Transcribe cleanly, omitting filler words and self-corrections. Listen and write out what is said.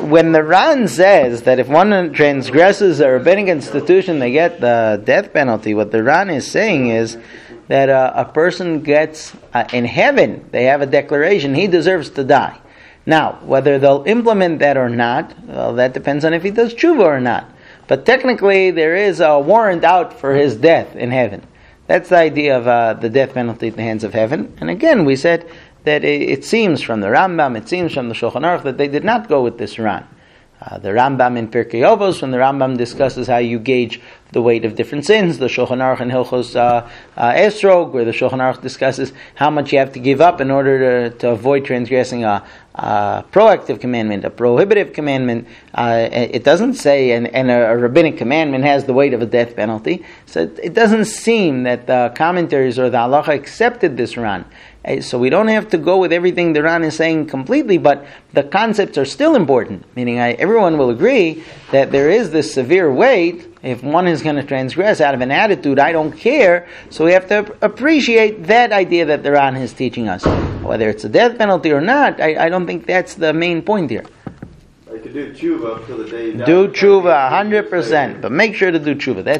when the Ran says that if one transgresses a rabbinic institution, they get the death penalty, what the Ran is saying is that a person gets, in heaven, they have a declaration, he deserves to die. Now, whether they'll implement that or not, well, that depends on if he does tshuva or not. But technically, there is a warrant out for his death in heaven. That's the idea of the death penalty in the hands of heaven. And again, we said that it seems from the Rambam, it seems from the Shulchan Aruch that they did not go with this Ran. The Rambam in Pirkei Avos, when the Rambam discusses how you gauge the weight of different sins, the Shulchan Aruch in Hilchos Esrog, where the Shulchan Aruch discusses how much you have to give up in order to avoid transgressing a proactive commandment, a prohibitive commandment. It doesn't say, and a rabbinic commandment has the weight of a death penalty. So it doesn't seem that the commentaries or the halacha accepted this Ran. So we don't have to go with everything the Ran is saying completely, but the concepts are still important. Meaning everyone will agree that there is this severe weight if one is going to transgress out of an attitude, I don't care. So we have to appreciate that idea that the Ran is teaching us. Whether it's a death penalty or not, I don't think that's the main point here. You could do tshuva till the day you die. Do tshuva 100%, but make sure to do tshuva. That's